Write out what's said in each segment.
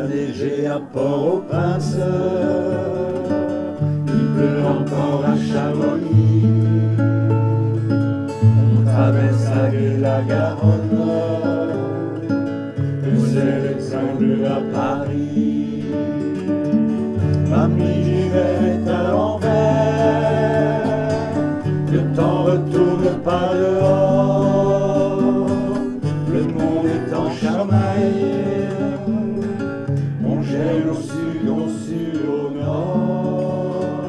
neiger à Port-au-Prince, il pleut encore à Chamonix. On traverse la Gué, la Garonne, c'est le train bleu à Paris. Mamie, j'y vais à l'envers, le temps retourne pas dehors, le monde est en chamaille, on gèle au sud, au nord.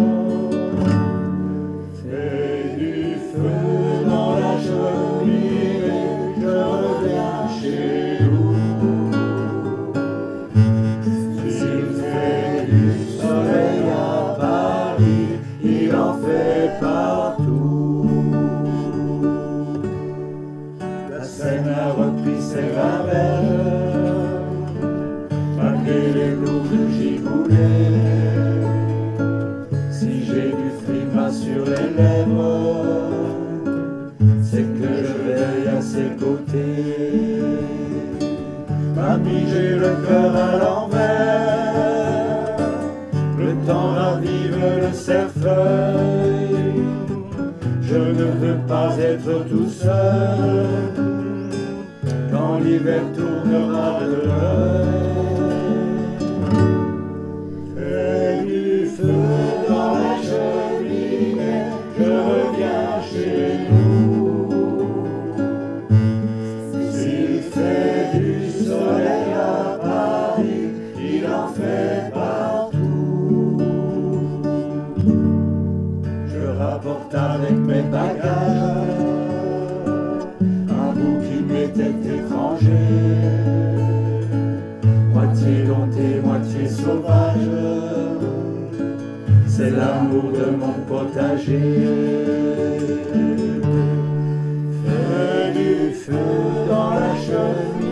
Fais du feu dans la cheminée, je reviens chez nous. S'il fait du soleil à Paris, il en fait partout. La Seine a repris ses ravelles, malgré les lourds giboulets. Si j'ai du frima sur les lèvres, c'est que je veille à ses côtés. Mamie, j'ai le cœur à l'envers, le temps ravive le cerfeuil. Je ne veux pas être tout seul quand l'hiver tournera de l'œil. Fais du feu dans la cheminée, je reviens chez nous. S'il fait du soleil à Paris, il en fait partout. Je rapporte avec mes bagages un bout qui m'était étranger, moitié dompté, moitié sauvage, c'est l'amour de mon potager. Fais du feu dans la cheminée,